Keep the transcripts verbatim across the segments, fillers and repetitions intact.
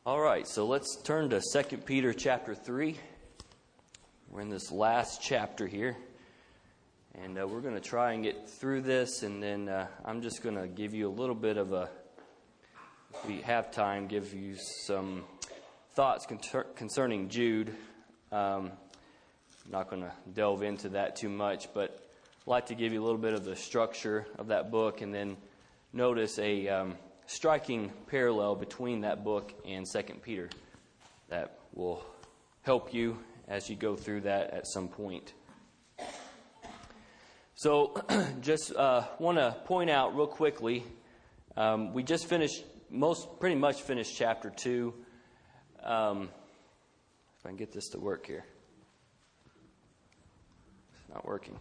All right, so let's turn to Second Peter chapter three. We're in this last chapter here. And uh, we're going to try and get through this, and then uh, I'm just going to give you a little bit of a, if we have time, give you some thoughts con- concerning Jude. Um, I'm not going to delve into that too much, but I'd like to give you a little bit of the structure of that book, and then notice a um, striking parallel between that book and Second Peter that will help you as you go through that at some point. So, just uh, want to point out real quickly, um, we just finished, most pretty much finished chapter two. Um, if I can get this to work here. It's not working.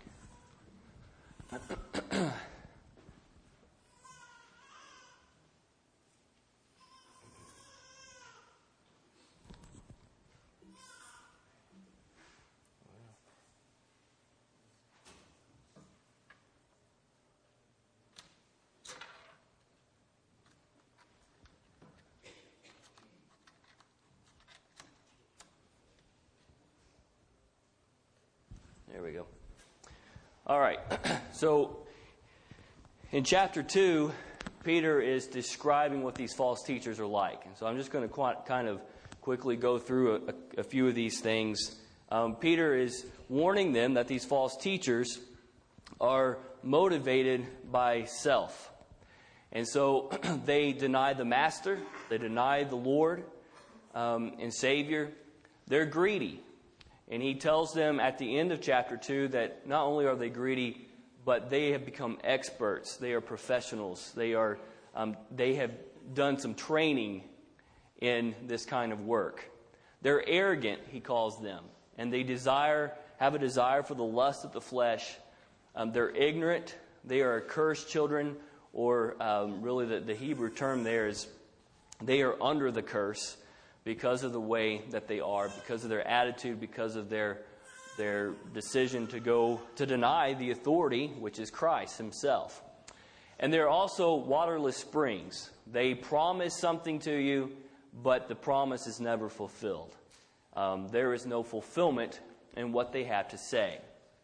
There we go. All right. So, in chapter two, Peter is describing what these false teachers are like. And so I'm just going to qu- kind of quickly go through a, a few of these things. Um, Peter is warning them that these false teachers are motivated by self. And so they deny the Master, they deny the Lord um, and Savior. They're greedy. And he tells them at the end of chapter two that not only are they greedy, but they have become experts. They are professionals. They are um, they have done some training in this kind of work. They're arrogant, he calls them, and they desire have a desire for the lust of the flesh. Um, they're ignorant. They are accursed children, or um, really the, the Hebrew term there is they are under the curse. Because of the way that they are, because of their attitude, because of their their decision to go to deny the authority, which is Christ himself. And they're also waterless springs. They promise something to you, but the promise is never fulfilled. Um, there is no fulfillment in what they have to say.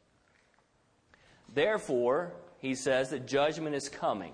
Therefore, he says that judgment is coming.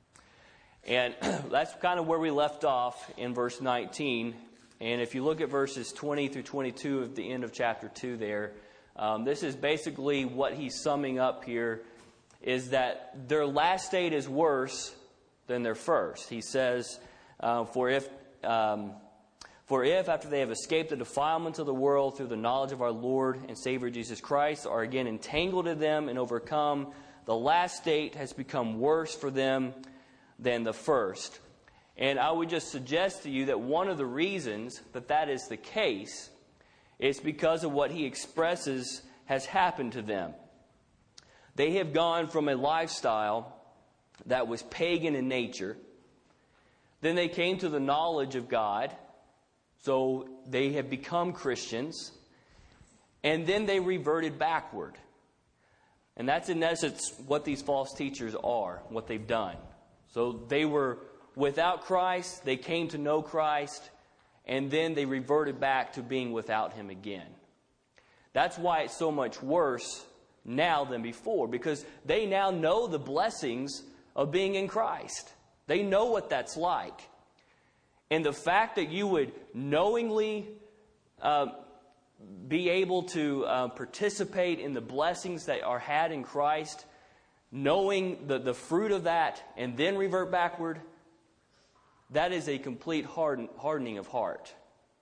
And that's kind of where we left off in verse nineteen. And if you look at verses twenty through twenty-two at the end of chapter two there, um, this is basically what he's summing up here, is that their last state is worse than their first. He says, uh, for if um, for if after they have escaped the defilements of the world through the knowledge of our Lord and Savior Jesus Christ, are again entangled in them and overcome, the last state has become worse for them than the first. And I would just suggest to you that one of the reasons that that is the case is because of what he expresses has happened to them. They have gone from a lifestyle that was pagan in nature. Then they came to the knowledge of God. So they have become Christians. And then they reverted backward. And that's in essence what these false teachers are, what they've done. So they were without Christ, they came to know Christ, and then they reverted back to being without Him again. That's why it's so much worse now than before, because they now know the blessings of being in Christ. They know what that's like. And the fact that you would knowingly uh, be able to uh, participate in the blessings that are had in Christ, knowing the, the fruit of that, and then revert backward, that is a complete harden, hardening of heart.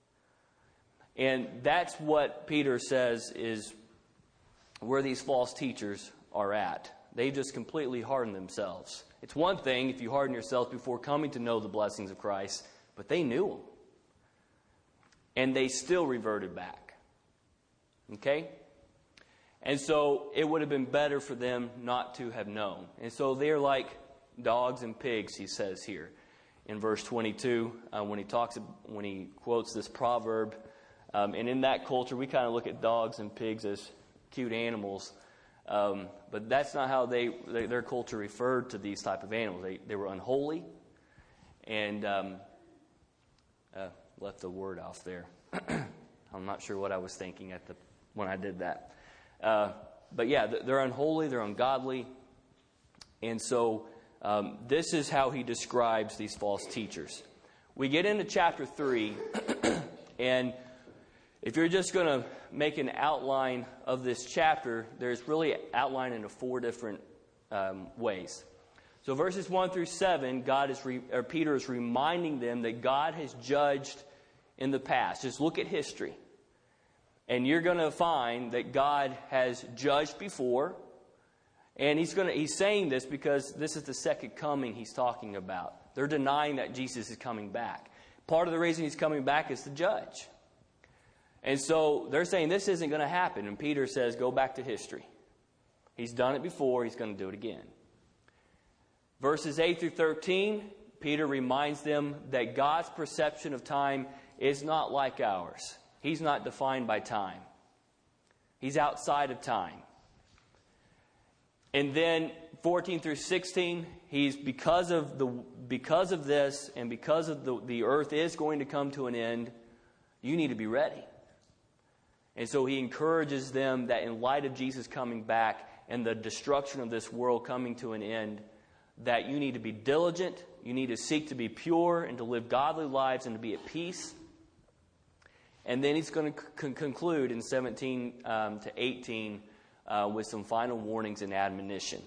And that's what Peter says is where these false teachers are at. They just completely harden themselves. It's one thing if you harden yourselves before coming to know the blessings of Christ, but they knew them. And they still reverted back. Okay? And so it would have been better for them not to have known. And so they're like dogs and pigs, he says here. In verse twenty-two, uh, when he talks, when he quotes this proverb, um, and in that culture, we kind of look at dogs and pigs as cute animals, um, but that's not how they, they their culture referred to these type of animals. They they were unholy, and um, uh, left the word off there. I'm not sure what I was thinking at the when I did that. Uh, but yeah, they're unholy, they're ungodly. And so um, this is how he describes these false teachers. We get into chapter three, and if you're just going to make an outline of this chapter, there's really outlined into four different um, ways. So verses one through seven, God is re- or Peter is reminding them that God has judged in the past. Just look at history. And you're going to find that God has judged before. And he's going to, he's saying this because this is the second coming he's talking about. They're denying that Jesus is coming back. Part of the reason he's coming back is to judge. And so they're saying this isn't going to happen. And Peter says, go back to history. He's done it before. He's going to do it again. Verses eight through thirteen, Peter reminds them that God's perception of time is not like ours. He's not defined by time. He's outside of time. And then fourteen through sixteen, he's because of the because of this and because of the, the earth is going to come to an end, you need to be ready. And so he encourages them that in light of Jesus coming back and the destruction of this world coming to an end, that you need to be diligent, you need to seek to be pure and to live godly lives and to be at peace. And then he's going to c- conclude in seventeen um, to eighteen uh, with some final warnings and admonition.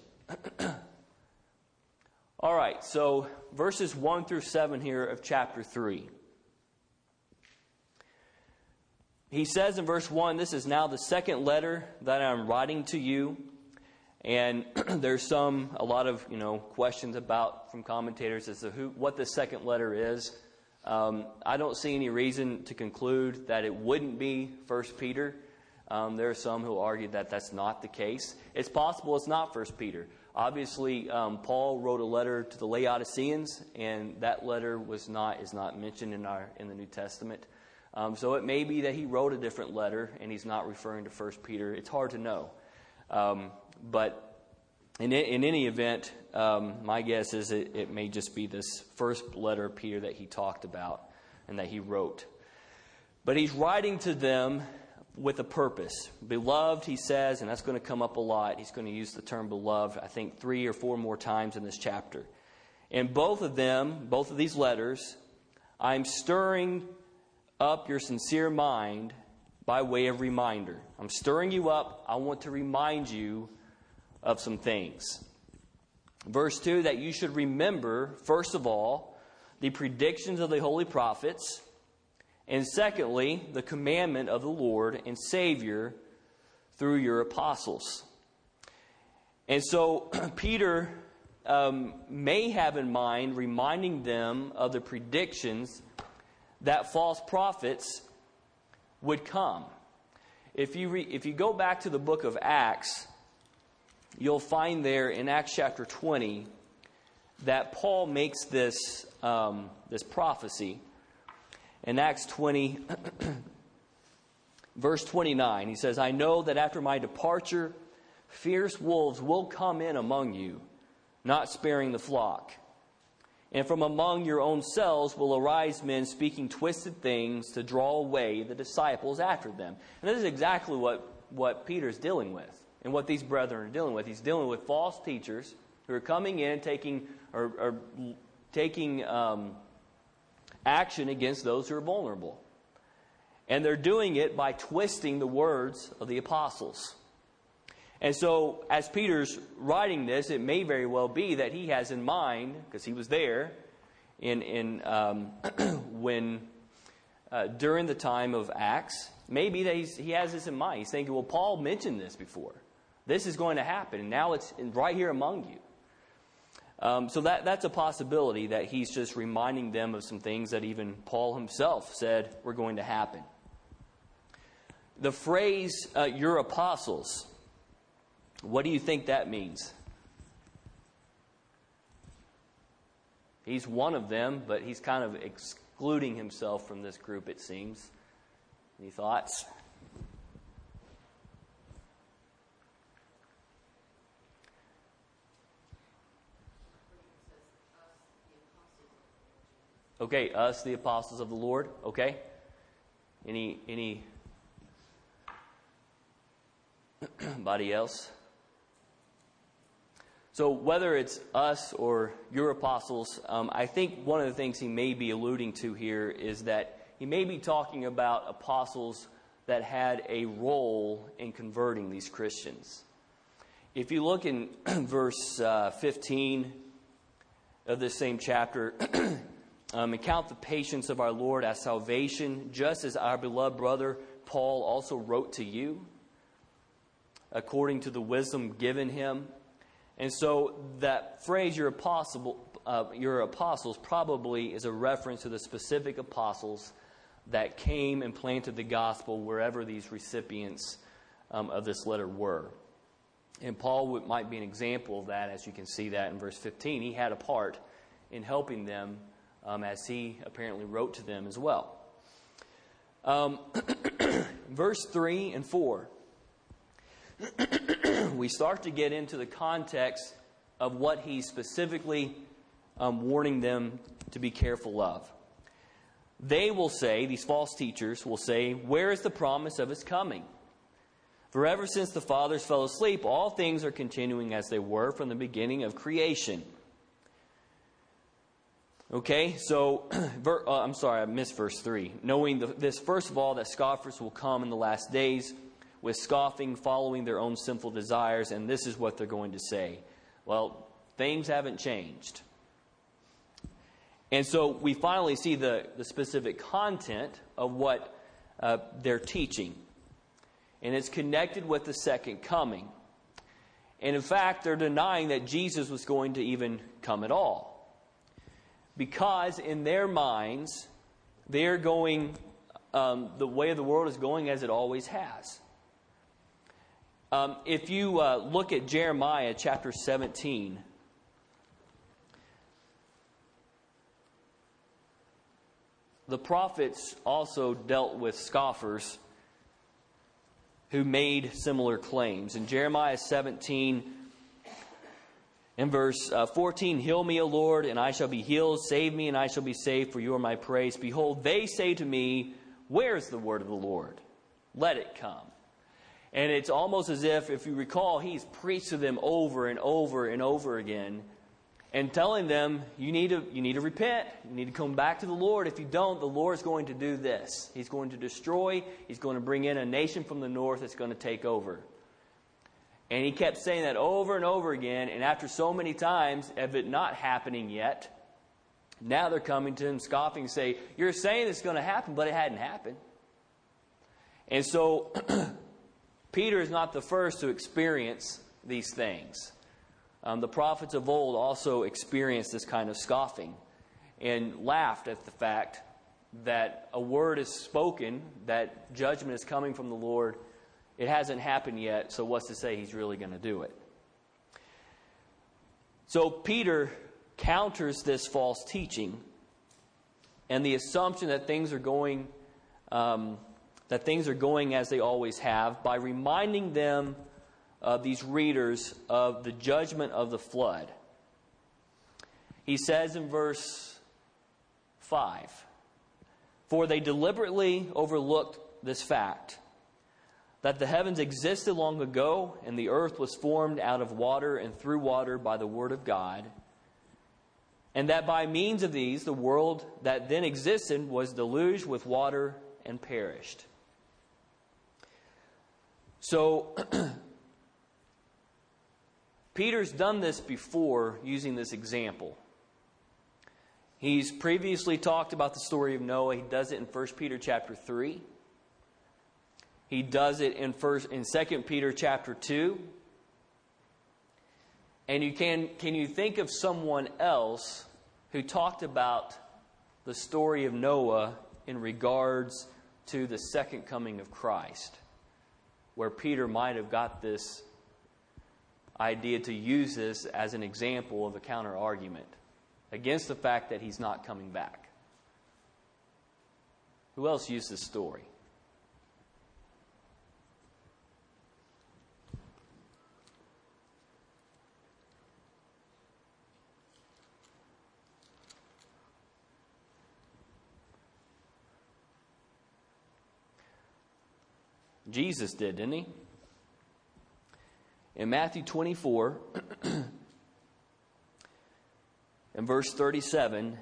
All right, so verses one through seven here of chapter three. He says in verse one, this is now the second letter that I'm writing to you. And there's some, a lot of, you know, questions about from commentators as to who, what the second letter is. Um, I don't see any reason to conclude that it wouldn't be First Peter. Um, there are some who argue that that's not the case. It's possible it's not First Peter. Obviously, um, Paul wrote a letter to the Laodiceans, and that letter was not is not mentioned in our in the New Testament. Um, so it may be that he wrote a different letter, and he's not referring to First Peter. It's hard to know. Um, but in, in any event, um, my guess is it, it may just be this first letter of Peter that he talked about and that he wrote. But he's writing to them with a purpose. Beloved, he says, and that's going to come up a lot. He's going to use the term beloved, I think, three or four more times in this chapter. And both of them, both of these letters, I'm stirring up your sincere mind by way of reminder. I'm stirring you up. I want to remind you of some things. Verse two, that you should remember, first of all, the predictions of the holy prophets, and secondly, the commandment of the Lord and Savior through your apostles. And so Peter um, may have in mind reminding them of the predictions that false prophets would come. If you re- if you go back to the book of Acts, you'll find there in Acts chapter twenty that Paul makes this um, this prophecy. In Acts twenty, verse twenty-nine, he says, I know that after my departure, fierce wolves will come in among you, not sparing the flock. And from among your own selves will arise men speaking twisted things to draw away the disciples after them. And this is exactly what, what Peter's dealing with and what these brethren are dealing with. He's dealing with false teachers who are coming in taking or, or taking um, action against those who are vulnerable. And they're doing it by twisting the words of the apostles. And so, as Peter's writing this, it may very well be that he has in mind, because he was there, in in um, when uh, during the time of Acts, maybe that he's, he has this in mind. He's thinking, well, Paul mentioned this before. This is going to happen, and now it's right here among you. Um, so that that's a possibility that he's just reminding them of some things that even Paul himself said were going to happen. The phrase, uh, your apostles, what do you think that means? He's one of them, but he's kind of excluding himself from this group, it seems. Any thoughts? Okay, us, the apostles of the Lord. Okay. Any any anybody else? So whether it's us or your apostles, um, I think one of the things he may be alluding to here is that he may be talking about apostles that had a role in converting these Christians. If you look in verse uh, fifteen of this same chapter, um, and count the patience of our Lord as salvation, just as our beloved brother Paul also wrote to you, according to the wisdom given him. And so that phrase, your apostle, uh, your apostles, probably is a reference to the specific apostles that came and planted the gospel wherever these recipients um, of this letter were. And Paul would, might be an example of that, as you can see that in verse fifteen. He had a part in helping them um, as he apparently wrote to them as well. Um, verse three and four. We start to get into the context of what he's specifically um, warning them to be careful of. They will say, these false teachers will say, where is the promise of his coming? For ever since the fathers fell asleep, all things are continuing as they were from the beginning of creation. Okay, so, ver, uh, I'm sorry, I missed verse three. Knowing the, this, first of all, that scoffers will come in the last days, with scoffing, following their own sinful desires, and this is what they're going to say. Well, things haven't changed. And so we finally see the, the specific content of what uh, they're teaching. And it's connected with the second coming. And in fact, they're denying that Jesus was going to even come at all. Because in their minds, they're going, um, the way the world is going as it always has. Um, if you uh, look at Jeremiah chapter seventeen, the prophets also dealt with scoffers who made similar claims. In Jeremiah seventeen, in verse uh, fourteen, heal me, O Lord, and I shall be healed. Save me, and I shall be saved, for you are my praise. Behold, they say to me, where is the word of the Lord? Let it come. And it's almost as if, if you recall, he's preached to them over and over and over again, and telling them, you need to you need to repent. You need to come back to the Lord. If you don't, the Lord's going to do this. He's going to destroy. He's going to bring in a nation from the north that's going to take over. And he kept saying that over and over again. And after so many times of it not happening yet, now they're coming to him scoffing and say, you're saying it's going to happen, but it hadn't happened. And so Peter is not the first to experience these things. Um, the prophets of old also experienced this kind of scoffing and laughed at the fact that a word is spoken, that judgment is coming from the Lord. It hasn't happened yet, so what's to say he's really going to do it? So Peter counters this false teaching and the assumption that things are going, um, that things are going as they always have by reminding them, Uh, these readers, of the judgment of the flood. He says in verse five, for they deliberately overlooked this fact, that the heavens existed long ago, and the earth was formed out of water and through water by the word of God, and that by means of these the world that then existed was deluged with water and perished. So Peter's done this before using this example. He's previously talked about the story of Noah. He does it in First Peter chapter three. He does it in first in Second Peter chapter two. And you can can you think of someone else who talked about the story of Noah in regards to the second coming of Christ, where Peter might have got this idea to use this as an example of a counter argument against the fact that he's not coming back? Who else used this story? Jesus did, didn't he? In Matthew twenty-four, in verse thirty-seven,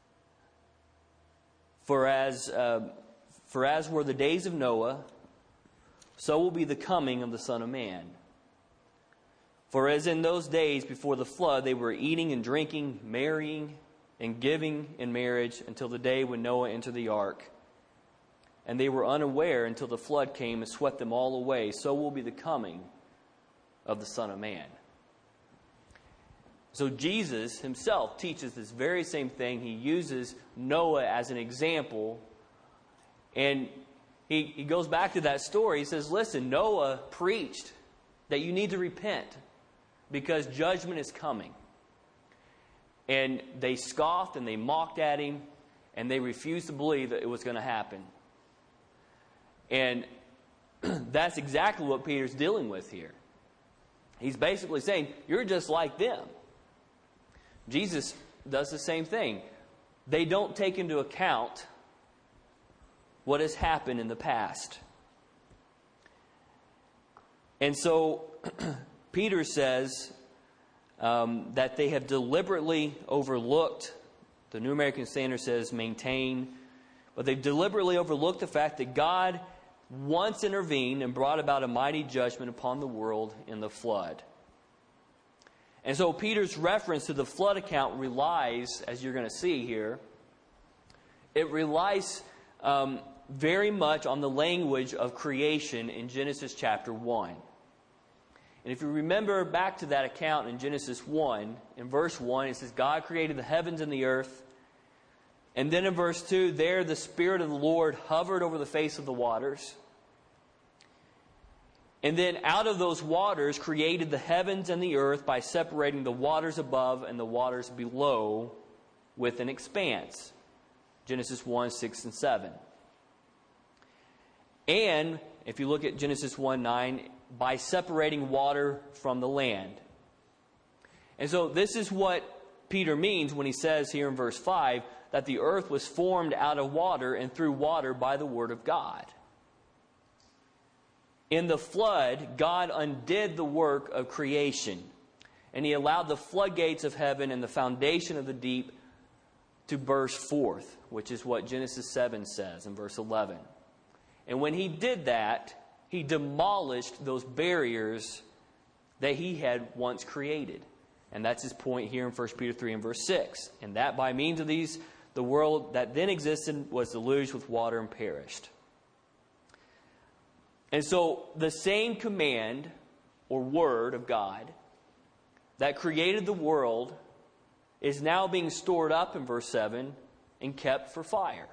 For as, uh, for as were the days of Noah, so will be the coming of the Son of Man. For as in those days before the flood, they were eating and drinking, marrying and giving in marriage until the day when Noah entered the ark. And they were unaware until the flood came and swept them all away. So will be the coming of the Son of Man. So Jesus himself teaches this very same thing. He uses Noah as an example. And he, he goes back to that story. He says, listen, Noah preached that you need to repent because judgment is coming. And they scoffed and they mocked at him, and they refused to believe that it was going to happen. And that's exactly what Peter's dealing with here. He's basically saying, you're just like them. Jesus does the same thing. They don't take into account what has happened in the past. And so Peter says um, that they have deliberately overlooked, the New American Standard says maintain, but they've deliberately overlooked the fact that God once intervened and brought about a mighty judgment upon the world in the flood. And so Peter's reference to the flood account relies, as you're going to see here, it relies um, very much on the language of creation in Genesis chapter one. And if you remember back to that account in Genesis one, in verse one, it says, God created the heavens and the earth. And then in verse two, there the Spirit of the Lord hovered over the face of the waters. And then out of those waters created the heavens and the earth by separating the waters above and the waters below with an expanse. Genesis one, six, and seven. And if you look at Genesis one, nine, by separating water from the land. And so this is what Peter means when he says here in verse five that the earth was formed out of water and through water by the word of God. In the flood, God undid the work of creation, and he allowed the floodgates of heaven and the foundation of the deep to burst forth, which is what Genesis seven says in verse eleven. And when he did that, he demolished those barriers that he had once created. And that's his point here in First Peter three and verse six. And that by means of these, the world that then existed was deluged with water and perished. And so the same command or word of God that created the world is now being stored up in verse seven and kept for fire.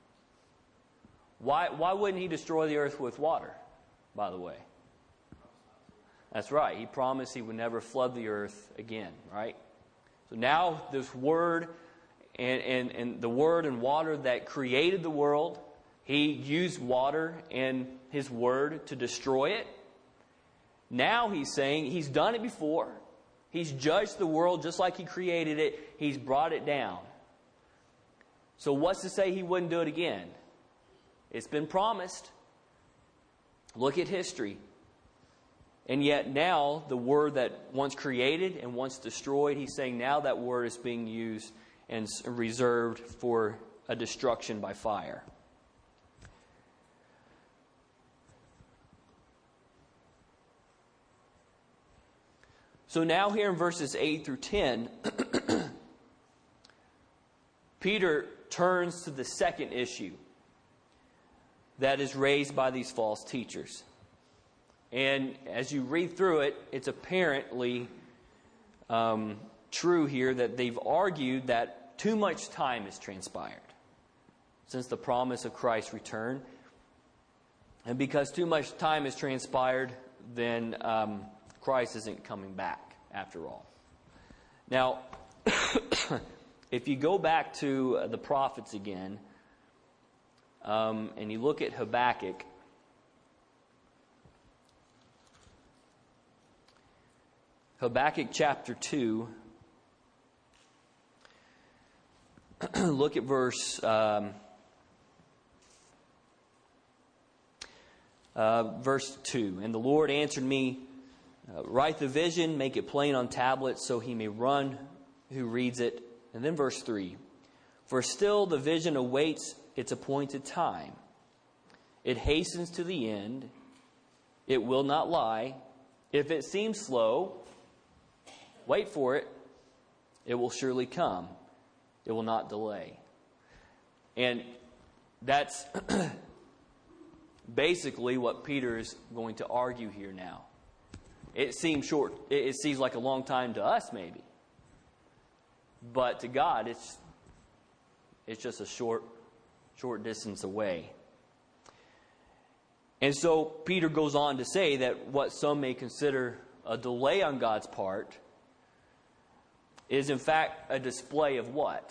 Why, why wouldn't he destroy the earth with water, by the way? That's right. He promised he would never flood the earth again, right? So now this word and, and, and the word and water that created the world, he used water and his word to destroy it. Now he's saying he's done it before. He's judged the world just like he created it. He's brought it down. So what's to say he wouldn't do it again? It's been promised. Look at history. And yet now the word that once created and once destroyed, he's saying now that word is being used and reserved for a destruction by fire. So now here in verses eight through ten, Peter turns to the second issue that is raised by these false teachers. And as you read through it, it's apparently um, true here that they've argued that too much time has transpired since the promise of Christ's return. And because too much time has transpired, then um, Christ isn't coming back after all. Now, if you go back to uh, the prophets again, um, and you look at Habakkuk, Habakkuk chapter two, look at verse um, Uh, verse two, and the Lord answered me, uh, write the vision, make it plain on tablets, so he may run who reads it. And then verse three, for still the vision awaits its appointed time. It hastens to the end. It will not lie. If it seems slow, wait for it. It will surely come. It will not delay. And that's basically what Peter is going to argue here now. It seems short. It seems like a long time to us, maybe. But to God, it's it's just a short, short distance away. And so Peter goes on to say that what some may consider a delay on God's part is in fact a display of what?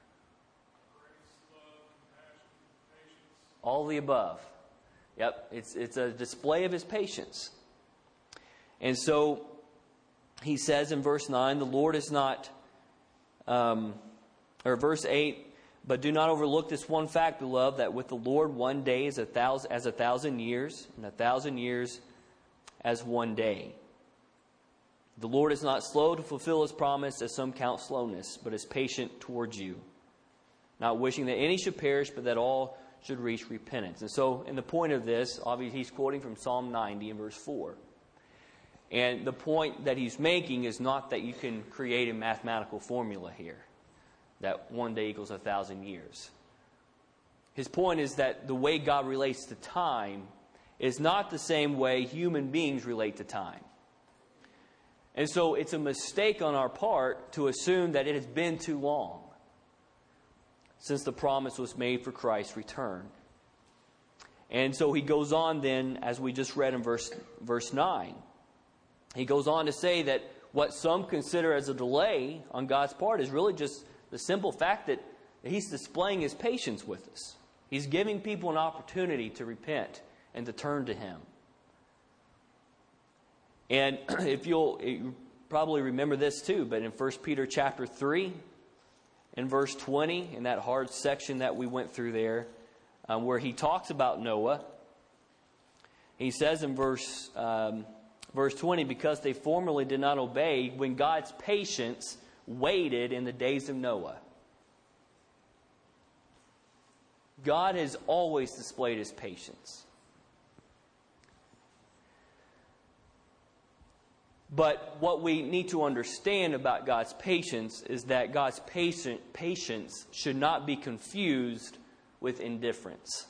All the above. Yep, it's it's a display of his patience. And so he says in verse nine, the Lord is not, um, or verse eight, but do not overlook this one fact, beloved, that with the Lord one day is a thousand, as a thousand years, and a thousand years as one day. The Lord is not slow to fulfill his promise, as some count slowness, but is patient towards you, not wishing that any should perish, but that all should reach repentance. And so, in the point of this, obviously he's quoting from Psalm ninety in verse four. And the point that he's making is not that you can create a mathematical formula here, that one day equals a thousand years. His point is that the way God relates to time is not the same way human beings relate to time. And so it's a mistake on our part to assume that it has been too long since the promise was made for Christ's return. And so he goes on then, as we just read in verse, verse nine, he goes on to say that what some consider as a delay on God's part is really just the simple fact that he's displaying his patience with us. He's giving people an opportunity to repent and to turn to him. And if you'll you probably remember this too, but in First Peter chapter three, in verse twenty, in that hard section that we went through there, um, where he talks about Noah, he says in verse um, verse twenty, because they formerly did not obey when God's patience waited in the days of Noah. God has always displayed his patience. But what we need to understand about God's patience is that God's patient, patience should not be confused with indifference.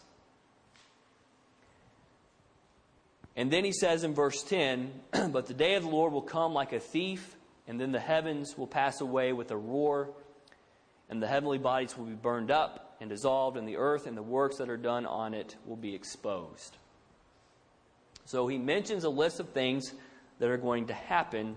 And then he says in verse ten, but the day of the Lord will come like a thief, and then the heavens will pass away with a roar, and the heavenly bodies will be burned up and dissolved, and the earth and the works that are done on it will be exposed. So he mentions a list of things that are going to happen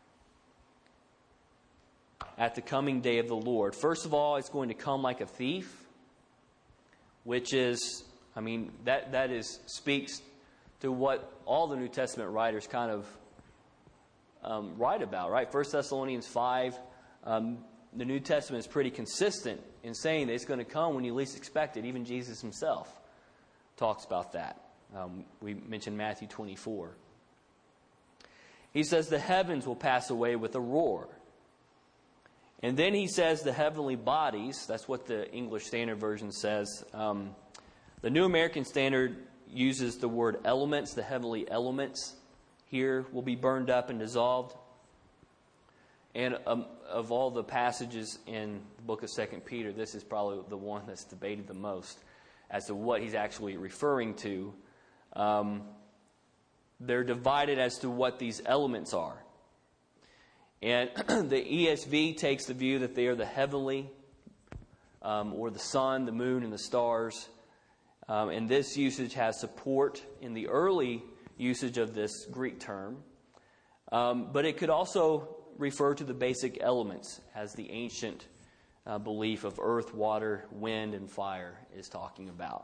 at the coming day of the Lord. First of all, it's going to come like a thief, which is, I mean, that that is speaks to what all the New Testament writers kind of um, write about, right? First Thessalonians five, um, the New Testament is pretty consistent in saying that it's going to come when you least expect it. Even Jesus himself talks about that. Um, we mentioned Matthew twenty-four. He says the heavens will pass away with a roar. And then he says the heavenly bodies, that's what the English Standard Version says. Um, the New American Standard uses the word elements, the heavenly elements here will be burned up and dissolved. And um, of all the passages in the book of Second Peter, this is probably the one that's debated the most as to what he's actually referring to. Um They're divided as to what these elements are. And the E S V takes the view that they are the heavenly, um, or the sun, the moon, and the stars. Um, and this usage has support in the early usage of this Greek term. Um, but it could also refer to the basic elements, as the ancient uh, belief of earth, water, wind, and fire is talking about.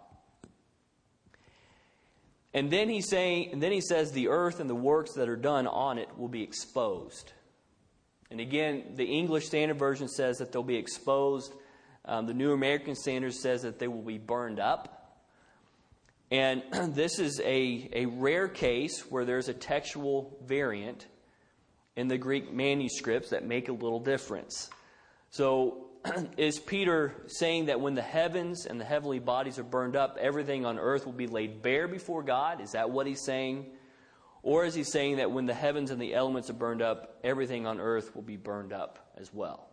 And then he's saying, and then he says the earth and the works that are done on it will be exposed. And again, the English Standard Version says that they'll be exposed. Um, the New American Standard says that they will be burned up. And this is a, a rare case where there's a textual variant in the Greek manuscripts that make a little difference. So is Peter saying that when the heavens and the heavenly bodies are burned up, everything on earth will be laid bare before God? Is that what he's saying? Or is he saying that when the heavens and the elements are burned up, everything on earth will be burned up as well?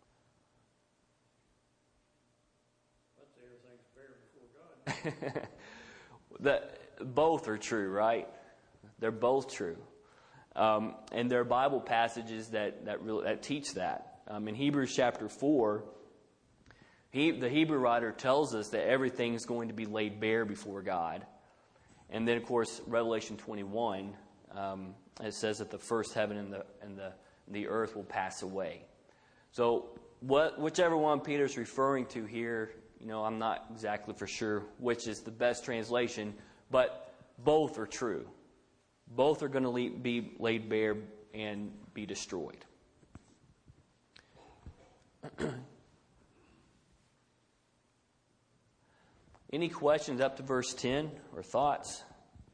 I'd say everything's bare before God. That both are true, right? They're both true. Um, and there are Bible passages that that, really, that teach that. Um, in Hebrews chapter four, he, the Hebrew writer tells us that everything is going to be laid bare before God. And then, of course, Revelation twenty-one, um, it says that the first heaven and the and the the earth will pass away. So, what whichever one Peter's referring to here, you know, I'm not exactly for sure which is the best translation, but both are true. Both are going to be laid bare and be destroyed. Any questions up to verse ten or thoughts?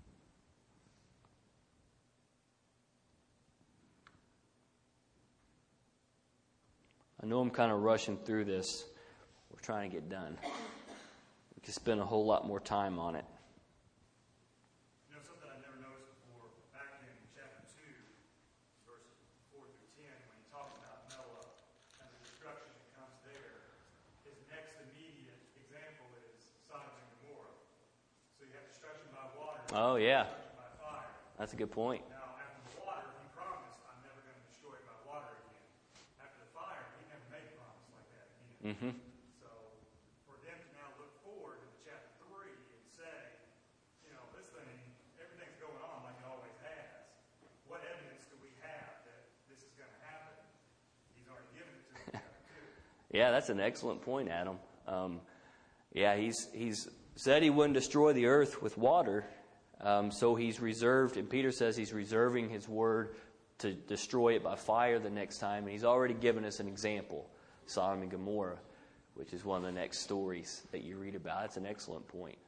I know I'm kind of rushing through this. We're trying to get done. We could spend a whole lot more time on it. You know, something I never noticed before, back in chapter two, verses four through ten, when he talks about Noah and the destruction that comes there, his next immediate example is Sodom and Gomorrah. So you have destruction by water, Oh, yeah. destruction by fire. That's a good point. Now, after the water, he promised, I'm never going to destroy it by water again. After the fire, he never made a promise like that again. Mm-hmm. So, for them to now look forward to chapter three and say, you know, this thing, everything's going on like it always has. What evidence do we have that this is going to happen? He's already given it to us in chapter two. Yeah, that's an excellent point, Adam. Um, yeah, he's he's said he wouldn't destroy the earth with water, um, so he's reserved, and Peter says he's reserving his word to destroy it by fire the next time, and he's already given us an example, Sodom and Gomorrah, which is one of the next stories that you read about. That's an excellent point.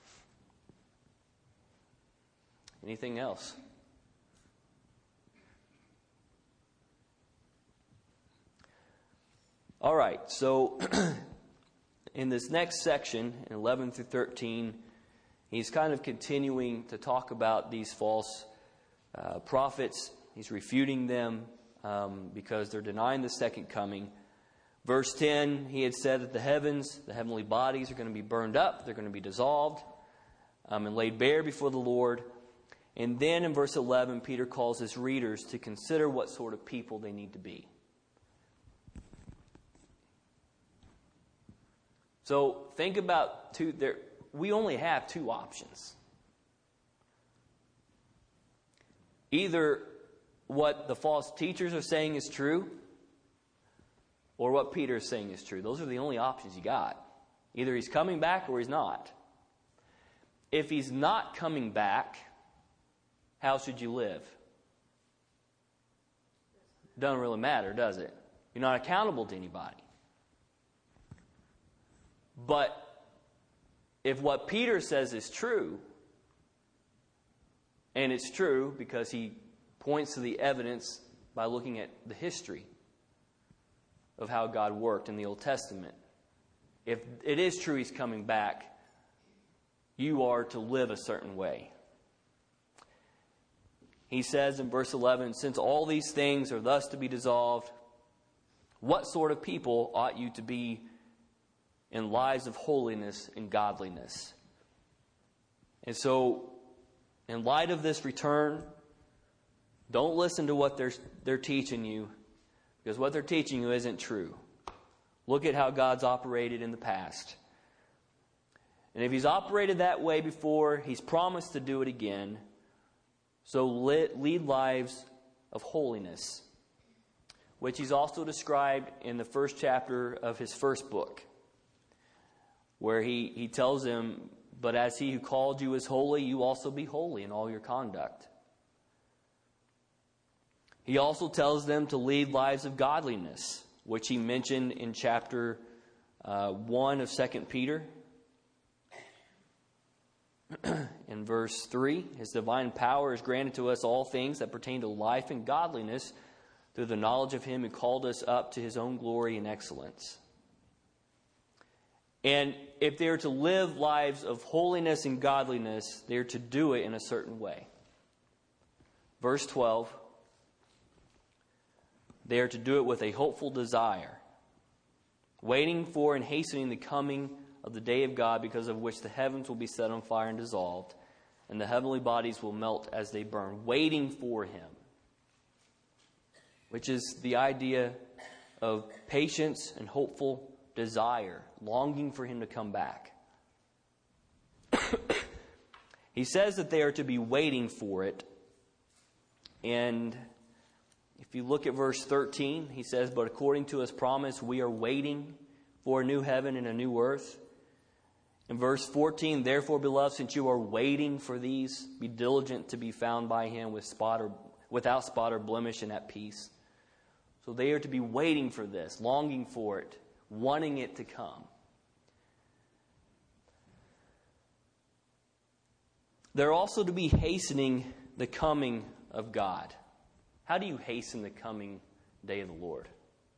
Anything else? All right, so in this next section, in eleven through thirteen, he's kind of continuing to talk about these false uh, prophets. He's refuting them um, because they're denying the second coming. Verse ten, he had said that the heavens, the heavenly bodies, are going to be burned up. They're going to be dissolved um, and laid bare before the Lord. And then in verse eleven, Peter calls his readers to consider what sort of people they need to be. So think about two. There, we only have two options. Either what the false teachers are saying is true, or what Peter is saying is true. Those are the only options you got. Either he's coming back or he's not. If he's not coming back, how should you live? Doesn't really matter, does it? You're not accountable to anybody. But if what Peter says is true, and it's true because he points to the evidence by looking at the history of how God worked in the Old Testament. If it is true he's coming back, you are to live a certain way. He says in verse eleven, since all these things are thus to be dissolved, what sort of people ought you to be in lives of holiness and godliness? And so, in light of this return, don't listen to what they're, they're teaching you, because what they're teaching you isn't true. Look at how God's operated in the past. And if he's operated that way before, he's promised to do it again. So lead lives of holiness, which he's also described in the first chapter of his first book, where he, he tells them, but as he who called you is holy, you also be holy in all your conduct. He also tells them to lead lives of godliness, which he mentioned in chapter uh, one of Second Peter. in verse three. His divine power has granted to us all things that pertain to life and godliness through the knowledge of him who called us up to his own glory and excellence. And if they are to live lives of holiness and godliness, they are to do it in a certain way. Verse twelve, they are to do it with a hopeful desire, waiting for and hastening the coming of the day of God, because of which the heavens will be set on fire and dissolved, and the heavenly bodies will melt as they burn, waiting for him. Which is the idea of patience and hopeful desire, longing for him to come back. He says that they are to be waiting for it. And if you look at verse thirteen, he says, but according to his promise, we are waiting for a new heaven and a new earth. In verse fourteen, therefore, beloved, since you are waiting for these, be diligent to be found by him with spot or, without spot or blemish and at peace. So they are to be waiting for this, longing for it, wanting it to come. They're also to be hastening the coming of God. How do you hasten the coming day of the Lord?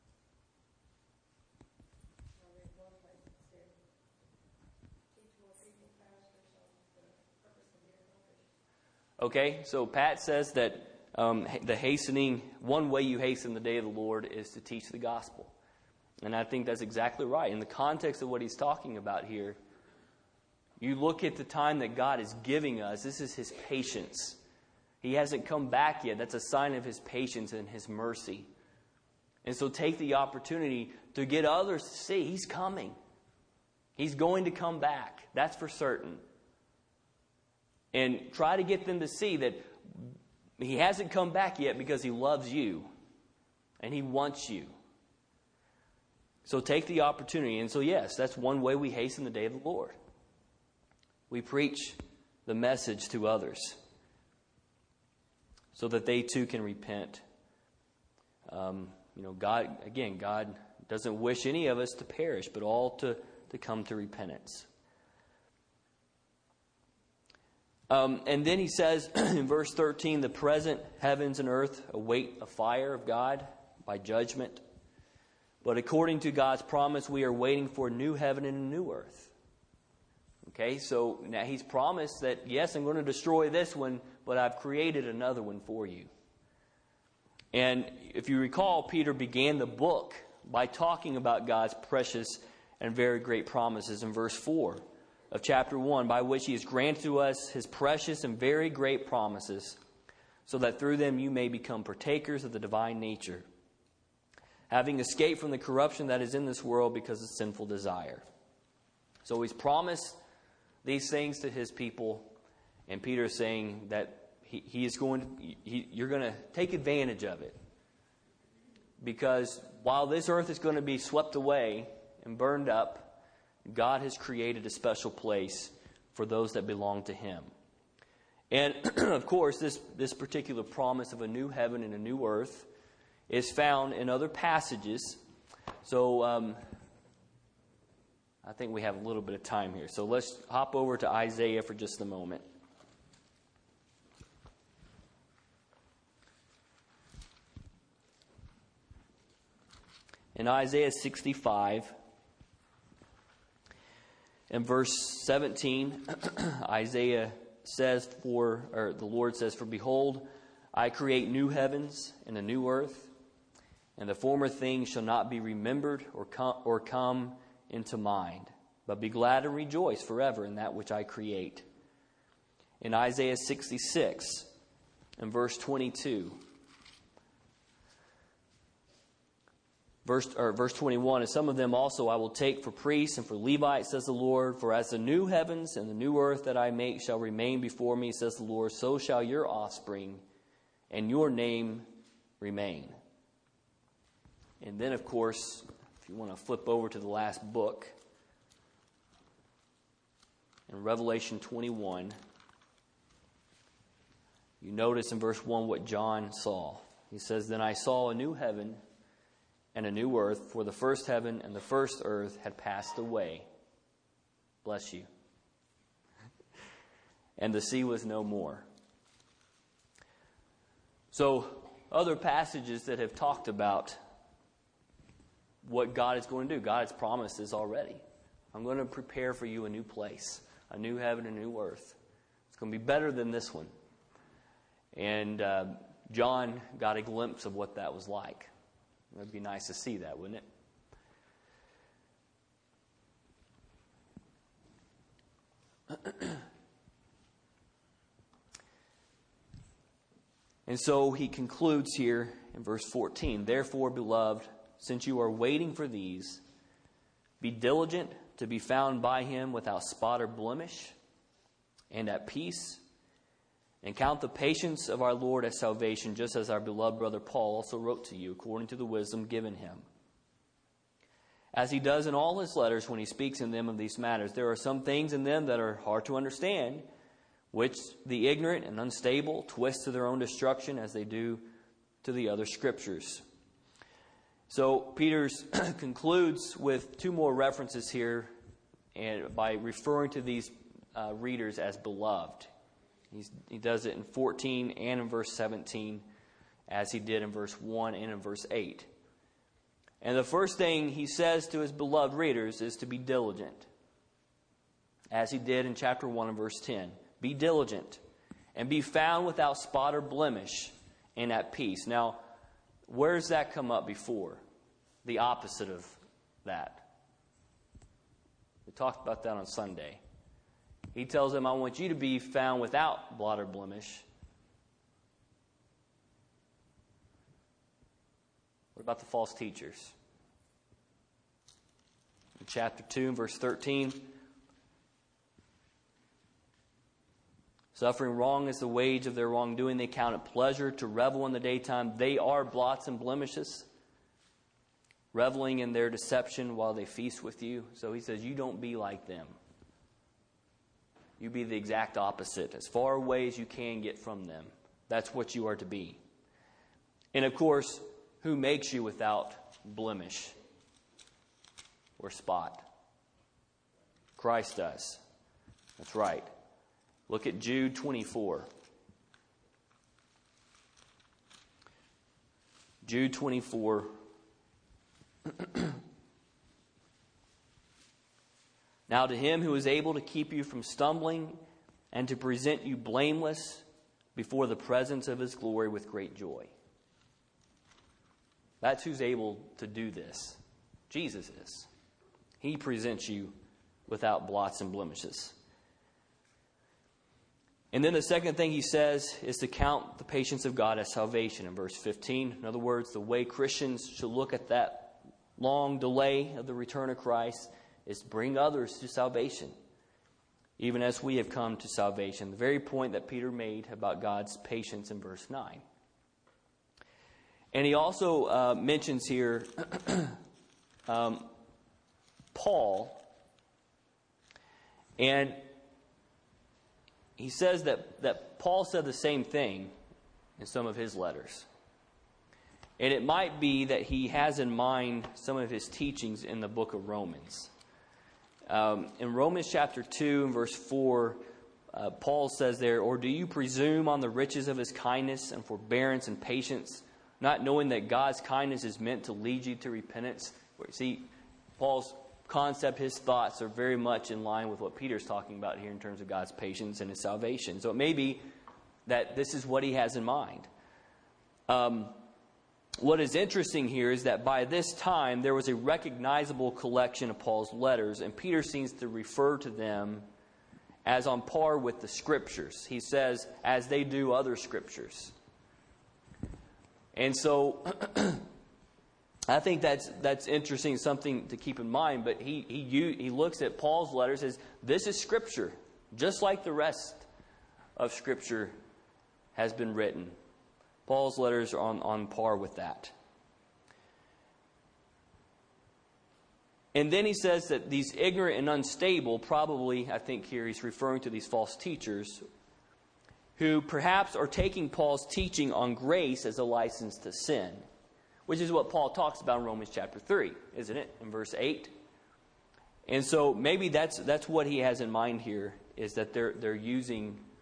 Okay, so Pat says that um, the hastening, one way you hasten the day of the Lord is to teach the gospel. And I think that's exactly right. In the context of what he's talking about here, you look at the time that God is giving us, this is his patience. He hasn't come back yet. That's a sign of his patience and his mercy. And so take the opportunity to get others to see he's coming. He's going to come back. That's for certain. And try to get them to see that he hasn't come back yet because he loves you. And he wants you. So take the opportunity. And so yes, that's one way we hasten the day of the Lord. We preach the message to others, so that they too can repent. Um, you know, God, again, God doesn't wish any of us to perish, but all to, to come to repentance. Um, and then he says in verse thirteen, the present heavens and earth await a fire of God by judgment. But according to God's promise, we are waiting for a new heaven and a new earth. Okay, so now he's promised that, yes, I'm going to destroy this one, but I've created another one for you. And if you recall, Peter began the book by talking about God's precious and very great promises in verse four of chapter one, by which he has granted to us his precious and very great promises, so that through them you may become partakers of the divine nature, having escaped from the corruption that is in this world because of sinful desire. So he's promised these things to his people, and Peter is saying that he, he is going to, he, you're going to take advantage of it. Because while this earth is going to be swept away and burned up, God has created a special place for those that belong to him. And of course, this, this particular promise of a new heaven and a new earth is found in other passages. So um, I think we have a little bit of time here. So let's hop over to Isaiah for just a moment. In Isaiah sixty-five, in verse seventeen, Isaiah says, for, or the Lord says, for behold, I create new heavens and a new earth, and the former things shall not be remembered or come, or come into mind, but be glad and rejoice forever in that which I create. In Isaiah sixty-six, in verse twenty-two, verse, or verse twenty-one, and some of them also I will take for priests and for Levites, says the Lord, for as the new heavens and the new earth that I make shall remain before me, says the Lord, so shall your offspring and your name remain. And then, of course, if you want to flip over to the last book, in Revelation twenty-one, you notice in verse one what John saw. He says, then I saw a new heaven and a new earth, for the first heaven and the first earth had passed away. Bless you. and the sea was no more. So, other passages that have talked about what God is going to do. God has promised this already. I'm going to prepare for you a new place, a new heaven, a new earth. It's going to be better than this one. And uh, John got a glimpse of what that was like. It would be nice to see that, wouldn't it? And so he concludes here in verse fourteen, "Therefore, beloved, since you are waiting for these, be diligent to be found by him without spot or blemish, and at peace, and count the patience of our Lord as salvation, just as our beloved brother Paul also wrote to you, according to the wisdom given him. As he does in all his letters when he speaks in them of these matters, there are some things in them that are hard to understand, which the ignorant and unstable twist to their own destruction, as they do to the other scriptures." So Peter concludes with two more references here, and by referring to these uh, readers as beloved. He's, he does it in fourteen and in verse seventeen, as he did in verse one and in verse eight. And the first thing he says to his beloved readers is to be diligent, as he did in chapter one and verse ten. Be diligent and be found without spot or blemish and at peace. Now, where's that come up before? The opposite of that. We talked about that on Sunday. He tells them, I want you to be found without blot or blemish. What about the false teachers? In chapter two, verse thirteen, suffering wrong is the wage of their wrongdoing. They count it pleasure to revel in the daytime. They are blots and blemishes, reveling in their deception while they feast with you. So he says, you don't be like them. You be the exact opposite, as far away as you can get from them. That's what you are to be. And of course, who makes you without blemish or spot? Christ does. That's right. Look at Jude twenty-four. Jude twenty-four. Now to him who is able to keep you from stumbling and to present you blameless before the presence of his glory with great joy. That's who's able to do this. Jesus is. He presents you without blots and blemishes. And then the second thing he says is to count the patience of God as salvation in verse fifteen. In other words, the way Christians should look at that long delay of the return of Christ is to bring others to salvation, even as we have come to salvation. The very point that Peter made about God's patience in verse nine. And he also uh, mentions here um, Paul, and he says that, that Paul said the same thing in some of his letters. And it might be that he has in mind some of his teachings in the book of Romans. Um, in Romans chapter two and verse four, uh, Paul says there, or do you presume on the riches of his kindness and forbearance and patience, not knowing that God's kindness is meant to lead you to repentance? See, Paul's concept, his thoughts are very much in line with what Peter's talking about here in terms of God's patience and his salvation. So it may be that this is what he has in mind. Um, what is interesting here is that by this time there was a recognizable collection of Paul's letters, and Peter seems to refer to them as on par with the scriptures. He says, as they do other scriptures. And so I think that's that's interesting, something to keep in mind. But he he he looks at Paul's letters as this is Scripture, just like the rest of Scripture has been written. Paul's letters are on, on par with that. And then he says that these ignorant and unstable, probably, I think here he's referring to these false teachers, who perhaps are taking Paul's teaching on grace as a license to sin, which is what Paul talks about in Romans chapter three, isn't it? In verse eight. And so maybe that's that's what he has in mind here, is that they're they're using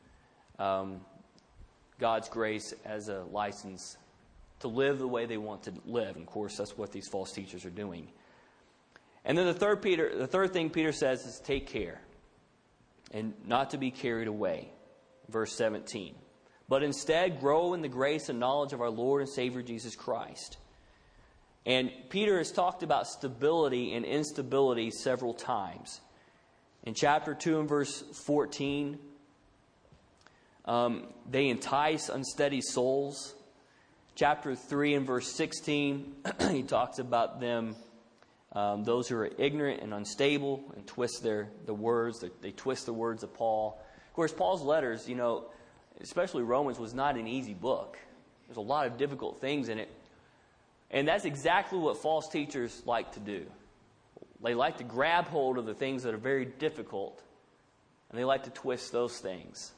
um, God's grace as a license to live the way they want to live. And of course, that's what these false teachers are doing. And then the third Peter, the third thing Peter says is take care and not to be carried away. Verse seventeen. But instead grow in the grace and knowledge of our Lord and Savior Jesus Christ. And Peter has talked about stability and instability several times. In chapter two and verse fourteen, um, they entice unsteady souls. Chapter three and verse sixteen, he talks about them, um, those who are ignorant and unstable and twist their the words. They, they twist the words of Paul. Of course, Paul's letters, you know, especially Romans, was not an easy book. There's a lot of difficult things in it. And that's exactly what false teachers like to do. They like to grab hold of the things that are very difficult, and they like to twist those things.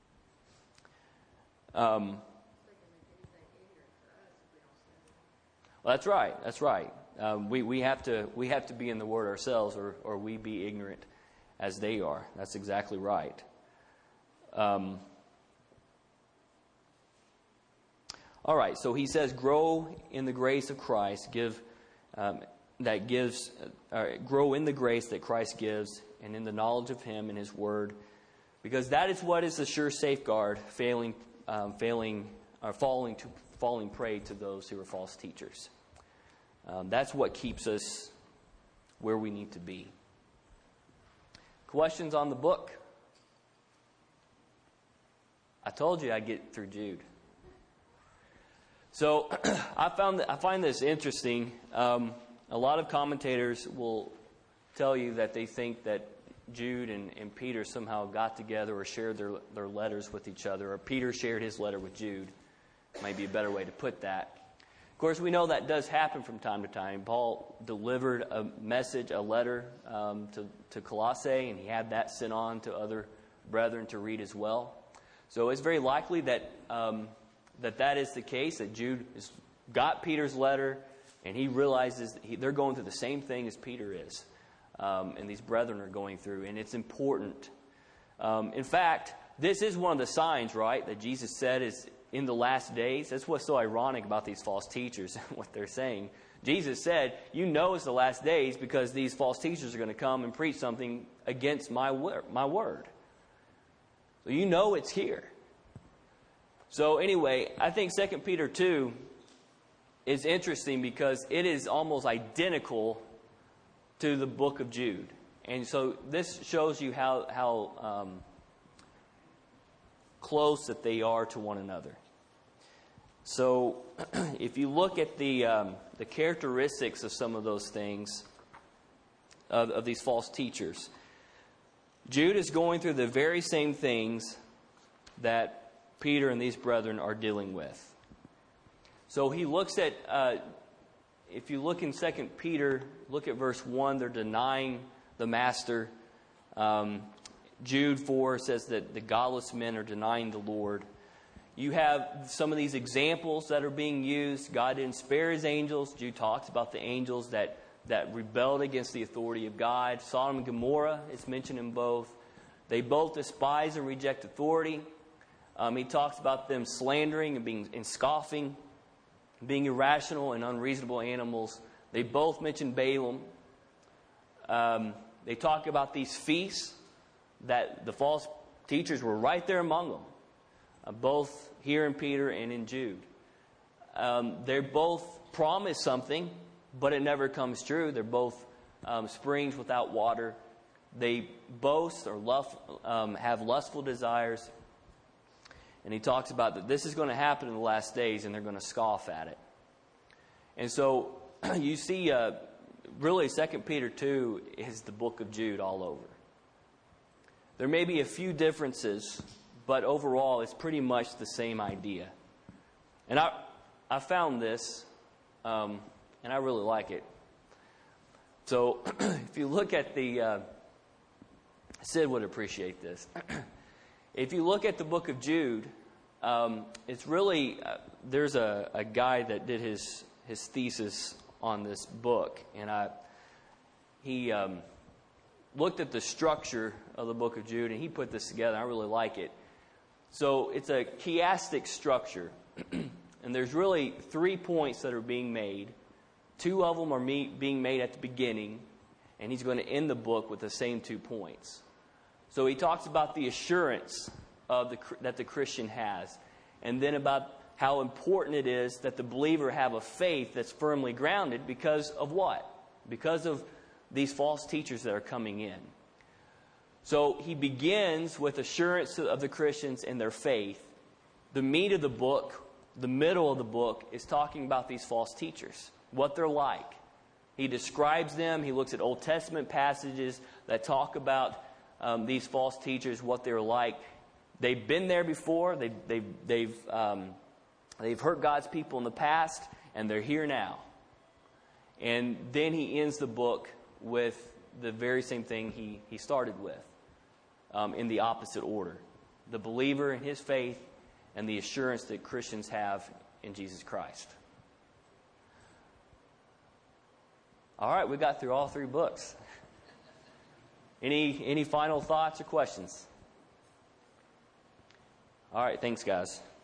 Um, well, that's right. That's right. Um, we we have to we have to be in the Word ourselves, or or we be ignorant as they are. That's exactly right. Um, all right. So he says, grow in the grace of Christ. Give. Um, that gives, uh, grow in the grace that Christ gives and in the knowledge of Him and His Word, because that is what is the sure safeguard, failing, um, failing, or falling to falling prey to those who are false teachers. Um, that's what keeps us where we need to be. Questions on the book? I told you I'd get through Jude. So I found that I find this interesting. Um, A lot of commentators will tell you that they think that Jude and, and Peter somehow got together or shared their, their letters with each other, or Peter shared his letter with Jude. Might be a better way to put that. Of course, we know that does happen from time to time. Paul delivered a message, a letter um, to, to Colossae, and he had that sent on to other brethren to read as well. So it's very likely that um, that, that is the case, that Jude has got Peter's letter, and he realizes that he, they're going through the same thing as Peter is. Um, and these brethren are going through. And it's important. Um, in fact, this is one of the signs, right, that Jesus said is in the last days. That's what's so ironic about these false teachers and what they're saying. Jesus said, you know it's the last days because these false teachers are going to come and preach something against my, wor- my word. So you know it's here. So anyway, I think Second Peter two is interesting because it is almost identical to the book of Jude. And so this shows you how, how um, close that they are to one another. So if you look at the um, the characteristics of some of those things, of, of these false teachers, Jude is going through the very same things that Peter and these brethren are dealing with. So he looks at, uh, if you look in Second Peter, look at verse one, they're denying the master. Um, Jude four says that the godless men are denying the Lord. You have some of these examples that are being used. God didn't spare His angels. Jude talks about the angels that, that rebelled against the authority of God. Sodom and Gomorrah is mentioned in both. They both despise and reject authority. Um, he talks about them slandering and being and scoffing, being irrational and unreasonable animals. They both mention Balaam. Um, they talk about these feasts that the false teachers were right there among them, uh, both here in Peter and in Jude. Um, they both promise something, but it never comes true. They're both um, springs without water. They boast or lust, um, have lustful desires. And he talks about that this is going to happen in the last days, and they're going to scoff at it. And so you see, uh, really, Second Peter two is the book of Jude all over. There may be a few differences, but overall, it's pretty much the same idea. And I, I found this, um, and I really like it. So if you look at the, uh, Sid would appreciate this. If you look at the book of Jude, um, it's really, uh, there's a, a guy that did his, his thesis on this book, and I, he um, looked at the structure of the book of Jude, and he put this together. I really like it. So it's a chiastic structure. And there's really three points that are being made. Two of them are me- being made at the beginning, and he's going to end the book with the same two points. So he talks about the assurance of the, that the Christian has, and then about how important it is that the believer have a faith that's firmly grounded because of what? Because of these false teachers that are coming in. So he begins with assurance of the Christians and their faith. The meat of the book, the middle of the book, is talking about these false teachers, what they're like. He describes them. He looks at Old Testament passages that talk about um, these false teachers, what they're like. They've been there before. They've, they've, they've, um, they've hurt God's people in the past, and they're here now. And then he ends the book with the very same thing he, he started with, um, in the opposite order. The believer and his faith and the assurance that Christians have in Jesus Christ. All right, we got through all three books. Any any final thoughts or questions? All right, thanks, guys.